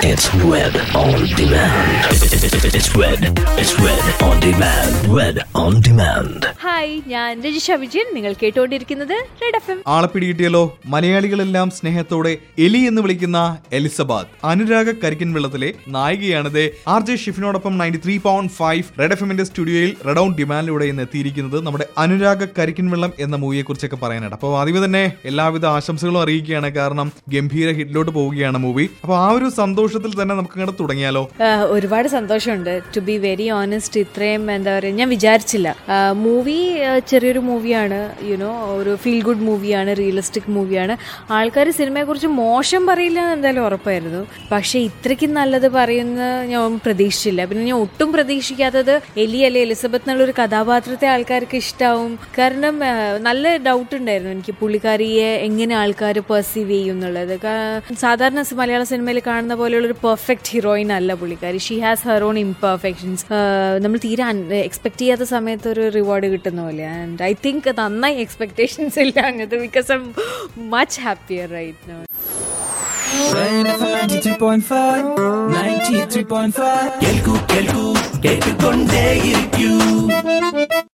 It's Red on Demand. It's Red. It's Red on Demand. Red on Demand. Hi, ഞാൻ രജിഷ വിജയൻ. നിങ്ങൾ കേട്ടുകൊണ്ടിരിക്കുന്നത് red FM. ആളെ പിടികിട്ടിയല്ലോ. മലയാളികളെല്ലാം സ്നേഹത്തോടെ എലി എന്ന് വിളിക്കുന്ന എലിസബത്ത് അനുരാഗ കരിക്കിൻ വെള്ളത്തിലെ നായികയാണിത്. RJ ഷിഫിനോടൊപ്പം 93.5 റെഡ് എഫ്എമ്മിന്റെ സ്റ്റുഡിയോയിൽ റെഡ് ഓൺ ഡിമാൻഡിലൂടെ ഇന്ന് എത്തിയിരിക്കുന്നത് നമ്മുടെ അനുരാഗ കരിക്കിൻ വെള്ളം എന്ന മൂവിയെ കുറിച്ചൊക്കെ പറയാനായിട്ട്. അപ്പോൾ ആദ്യമേ തന്നെ എല്ലാവിധ ആശംസകളും അറിയിക്കുകയാണ്. കാരണം ഗംഭീര ഹിറ്റിലോട്ട് പോവുകയാണ് മൂവി. അപ്പോൾ ആ ഒരു സന്തോഷത്തിൽ തന്നെ നമുക്ക് ഇങ്ങോട്ട് തുടങ്ങിയാലോ. ഒരുപാട് സന്തോഷമുണ്ട്. ടു ബി വെരി ഓണസ്റ്റ്, ഇത്രയും എന്താ പറയുക, ഞാൻ വിചാരിച്ചില്ല. മൂവി ചെറിയൊരു മൂവിയാണ്, യുനോ, ഒരു ഫീൽ ഗുഡ് മൂവിയാണ്, റിയലിസ്റ്റിക് മൂവിയാണ്. ആൾക്കാർ സിനിമയെക്കുറിച്ച് മോശം പറയില്ല എന്ന് എന്തായാലും ഉറപ്പായിരുന്നു. പക്ഷേ ഇത്രയ്ക്കും നല്ലത് പറയുന്ന ഞാൻ പ്രതീക്ഷിച്ചില്ല. പിന്നെ ഞാൻ ഒട്ടും പ്രതീക്ഷിക്കാത്തത് എലി അല്ലെ എലിസബത്ത് എന്നുള്ളൊരു കഥാപാത്രത്തെ ആൾക്കാർക്ക് ഇഷ്ടാവും. കാരണം നല്ല ഡൗട്ട് ഉണ്ടായിരുന്നു എനിക്ക് പുള്ളിക്കാരിയെ എങ്ങനെ ആൾക്കാർ പെർസീവ് ചെയ്യും എന്നുള്ളത്. സാധാരണ മലയാള സിനിമയിൽ കാണുന്ന പോലെയുള്ള ഒരു പെർഫെക്റ്റ് ഹീറോയിൻ അല്ല പുള്ളിക്കാരി. She has her own imperfections. നമ്മൾ തീരെ എക്സ്പെക്ട് ചെയ്യാത്ത സമയത്ത് ഒരു റിവാർഡ് കിട്ടുന്ന പോലെ. ആൻഡ് ഐ തിങ്ക് നന്നായി എക്സ്പെക്ടേഷൻസ് ഇല്ല അങ്ങനത്തെ, because I'm much happier right now. 93.5 കേൾക്കൂ കേൾക്കൂ കേട്ടുകൊണ്ടേയിരിക്കൂ.